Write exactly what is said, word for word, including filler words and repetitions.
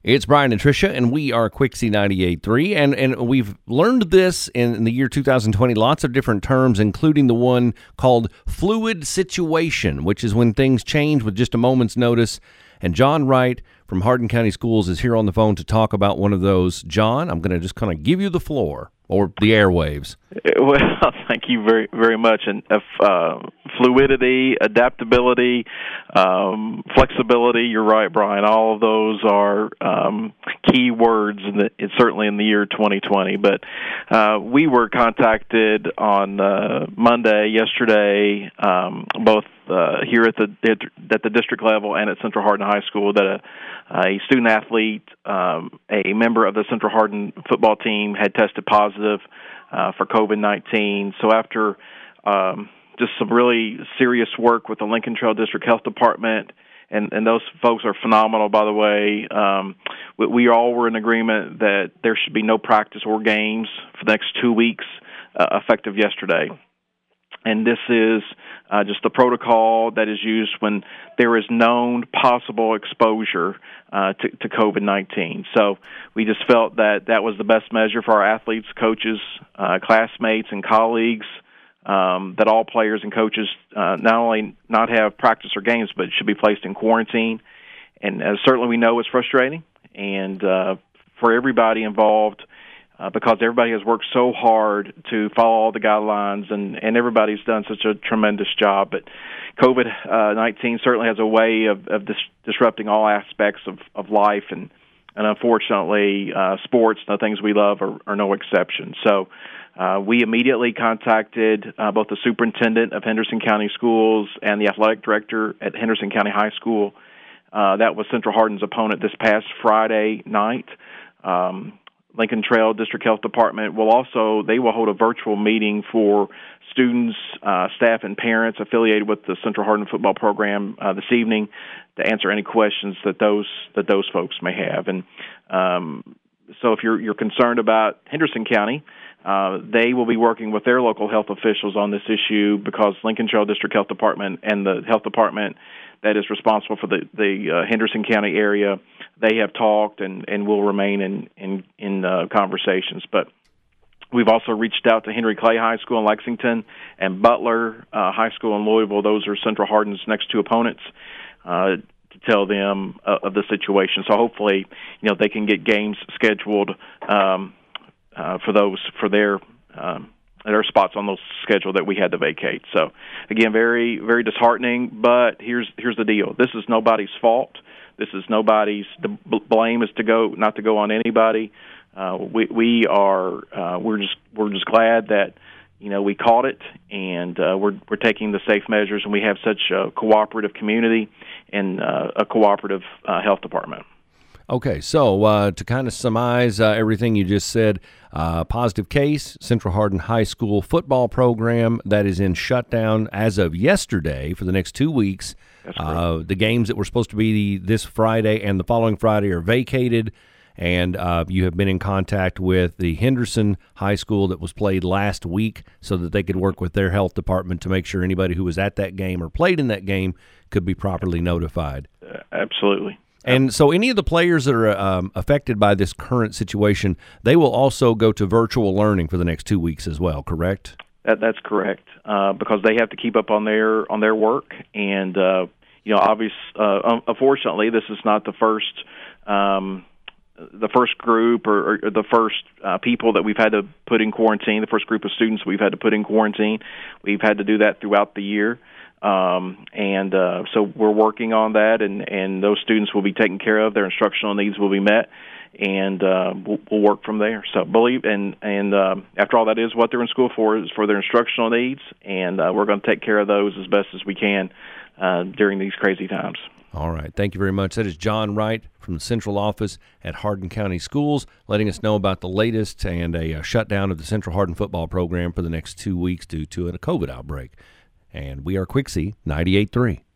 It's Brian and Tricia, and we are Quixie ninety-eight point three, and, and we've learned this in, in the year two thousand twenty, lots of different terms, including the one called fluid situation, which is when things change with just a moment's notice. And John Wright from Hardin County Schools is here on the phone to talk about one of those. John, I'm going to just kind of give you the floor, or the airwaves. Well, thank you very, very much. And uh, fluidity, adaptability, um, flexibility, you're right, Brian. All of those are um, key words, in the, it's certainly in the year twenty twenty. But uh, we were contacted on uh, Monday, yesterday, um, both uh, here at the at the district level and at Central Hardin High School, that a, a student athlete, um, a member of the Central Hardin football team, had tested positive uh, for COVID nineteen. So after um, just some really serious work with the Lincoln Trail District Health Department, and, and those folks are phenomenal, by the way, um, we, we all were in agreement that there should be no practice or games for the next two weeks, uh, effective yesterday. And this is uh, just the protocol that is used when there is known possible exposure uh, to, to COVID nineteen. So we just felt that that was the best measure for our athletes, coaches, uh, classmates, and colleagues, um, that all players and coaches uh, not only not have practice or games, but should be placed in quarantine. And uh, certainly we know it's frustrating, and uh, for everybody involved, Uh, because everybody has worked so hard to follow all the guidelines, and, and everybody's done such a tremendous job. But COVID nineteen certainly has a way of, of dis- disrupting all aspects of, of life, and, and unfortunately, uh, sports, the things we love, are, are no exception. So uh, we immediately contacted uh, both the superintendent of Henderson County Schools and the athletic director at Henderson County High School. Uh, that was Central Hardin's opponent this past Friday night. Um, Lincoln Trail District Health Department will also, they will hold a virtual meeting for students, uh, staff, and parents affiliated with the Central Hardin football program uh, this evening to answer any questions that those that those folks may have. And um, so if you're you're concerned about Henderson County, uh, they will be working with their local health officials on this issue, because Lincoln Trail District Health Department and the health department that is responsible for the, the uh, Henderson County area, they have talked and, and will remain in, in, in uh, conversations. But we've also reached out to Henry Clay High School in Lexington and Butler uh, High School in Louisville. Those are Central Hardin's next two opponents, uh, to tell them uh, of the situation. So hopefully, you know, they can get games scheduled um, uh, for those, for their um there are spots on those schedule that we had to vacate. So, again, very, very disheartening. But here's here's the deal: this is nobody's fault. This is nobody's. The blame is to go not to go on anybody. Uh, we we are uh, we're just we're just glad that you know we caught it, and uh, we're we're taking the safe measures, and we have such a cooperative community and uh, a cooperative uh, health department. Okay, so uh, to kind of surmise uh, everything you just said, uh, positive case, Central Hardin High School football program that is in shutdown as of yesterday for the next two weeks. Uh, the games that were supposed to be this Friday and the following Friday are vacated, and uh, you have been in contact with the Henderson High School that was played last week so that they could work with their health department to make sure anybody who was at that game or played in that game could be properly notified. Uh, absolutely. And so any of the players that are um, affected by this current situation, they will also go to virtual learning for the next two weeks as well, correct? That, that's correct, uh, because they have to keep up on their on their work. And, uh, you know, obviously, uh, unfortunately, this is not the first um, the first group or, or the first uh, people that we've had to put in quarantine, the first group of students we've had to put in quarantine. We've had to do that throughout the year. Um, and uh, so we're working on that, and, and those students will be taken care of. Their instructional needs will be met, and uh, we'll, we'll work from there. So believe, and and um, after all, that is what they're in school for, is for their instructional needs, and uh, we're going to take care of those as best as we can uh, during these crazy times. All right. Thank you very much. That is John Wright from the Central Office at Hardin County Schools, letting us know about the latest and a, a shutdown of the Central Hardin football program for the next two weeks due to a COVID outbreak. And we are Quixie ninety-eight point three.